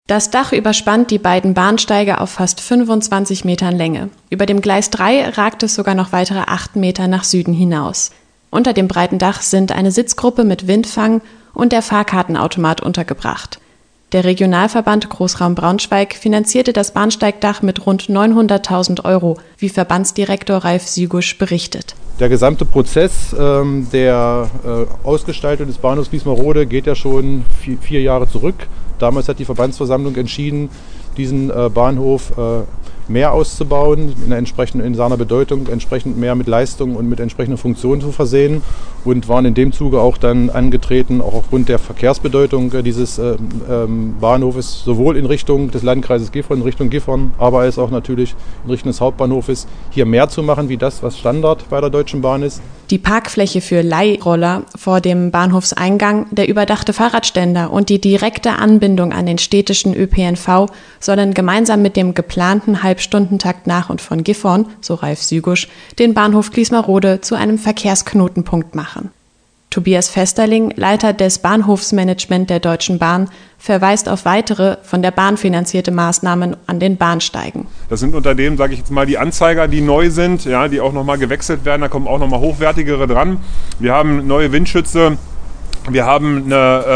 Das Dach überspannt die beiden Bahnsteige auf fast 25 Metern Länge. Über dem Gleis 3 ragt es sogar noch weitere 8 Meter nach Süden hinaus. Unter dem breiten Dach sind eine Sitzgruppe mit Windfang und der Fahrkartenautomat untergebracht. Der Regionalverband Großraum Braunschweig finanzierte das Bahnsteigdach mit rund 900.000 €, wie Verbandsdirektor Ralf Sügusch berichtet. Der gesamte Prozess der Ausgestaltung des Bahnhofs Gliesmerode geht ja schon 4 Jahre zurück. Damals hat die Verbandsversammlung entschieden, diesen Bahnhof mehr auszubauen, in seiner Bedeutung entsprechend mehr mit Leistung und mit entsprechenden Funktionen zu versehen und waren in dem Zuge auch dann angetreten, auch aufgrund der Verkehrsbedeutung dieses Bahnhofes, sowohl in Richtung des Landkreises Gifhorn, in Richtung Gifhorn, aber als auch natürlich in Richtung des Hauptbahnhofes, hier mehr zu machen, wie das, was Standard bei der Deutschen Bahn ist. Die Parkfläche für Leihroller vor dem Bahnhofseingang, der überdachte Fahrradständer und die direkte Anbindung an den städtischen ÖPNV sollen gemeinsam mit dem geplanten Halbstundentakt nach und von Gifhorn, so Ralf Sügusch, den Bahnhof Gliesmerode zu einem Verkehrsknotenpunkt machen. Tobias Vesterling, Leiter des Bahnhofsmanagement der Deutschen Bahn, verweist auf weitere von der Bahn finanzierte Maßnahmen an den Bahnsteigen. Das sind unter dem, sage ich jetzt mal, die Anzeiger, die neu sind, ja, die auch nochmal gewechselt werden. Da kommen auch nochmal hochwertigere dran. Wir haben neue Windschütze. Wir haben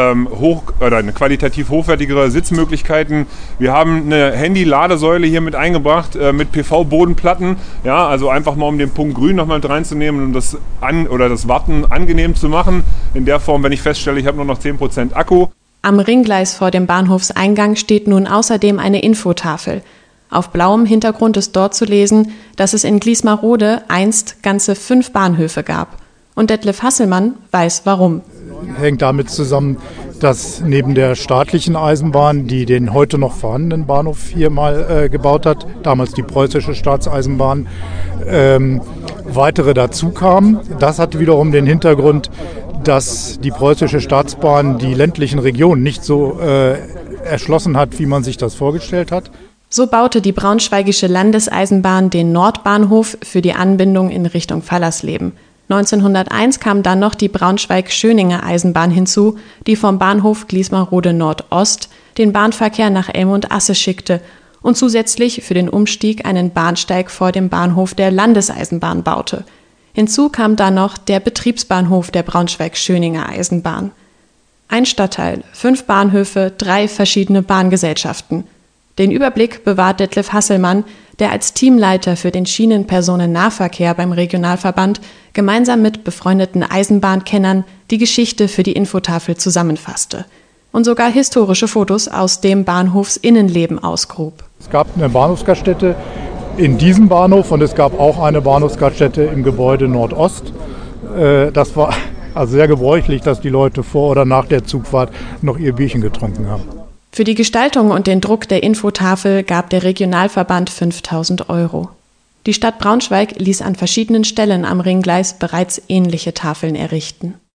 eine qualitativ hochwertigere Sitzmöglichkeiten. Wir haben eine Handy-Ladesäule hier mit eingebracht mit PV-Bodenplatten. Ja, also einfach mal um den Punkt Grün noch mal mit reinzunehmen und das Warten angenehm zu machen. In der Form, wenn ich feststelle, ich habe nur noch 10% Akku. Am Ringgleis vor dem Bahnhofseingang steht nun außerdem eine Infotafel. Auf blauem Hintergrund ist dort zu lesen, dass es in Gliesmerode einst ganze 5 Bahnhöfe gab. Und Detlef Hasselmann weiß warum. Hängt damit zusammen, dass neben der staatlichen Eisenbahn, die den heute noch vorhandenen Bahnhof hier mal gebaut hat, damals die preußische Staatseisenbahn, weitere dazu kamen. Das hat wiederum den Hintergrund, dass die preußische Staatsbahn die ländlichen Regionen nicht so erschlossen hat, wie man sich das vorgestellt hat. So baute die Braunschweigische Landeseisenbahn den Nordbahnhof für die Anbindung in Richtung Fallersleben. 1901 kam dann noch die Braunschweig-Schöninger Eisenbahn hinzu, die vom Bahnhof Gliesmerode Nordost den Bahnverkehr nach Elm und Asse schickte und zusätzlich für den Umstieg einen Bahnsteig vor dem Bahnhof der Landeseisenbahn baute. Hinzu kam dann noch der Betriebsbahnhof der Braunschweig-Schöninger Eisenbahn. Ein Stadtteil, 5 Bahnhöfe, 3 verschiedene Bahngesellschaften. Den Überblick bewahrt Detlef Hasselmann, der als Teamleiter für den Schienenpersonennahverkehr beim Regionalverband gemeinsam mit befreundeten Eisenbahnkennern die Geschichte für die Infotafel zusammenfasste und sogar historische Fotos aus dem Bahnhofsinnenleben ausgrub. Es gab eine Bahnhofsgaststätte in diesem Bahnhof und es gab auch eine Bahnhofsgaststätte im Gebäude Nordost. Das war also sehr gebräuchlich, dass die Leute vor oder nach der Zugfahrt noch ihr Bierchen getrunken haben. Für die Gestaltung und den Druck der Infotafel gab der Regionalverband 5.000 €. Die Stadt Braunschweig ließ an verschiedenen Stellen am Ringgleis bereits ähnliche Tafeln errichten.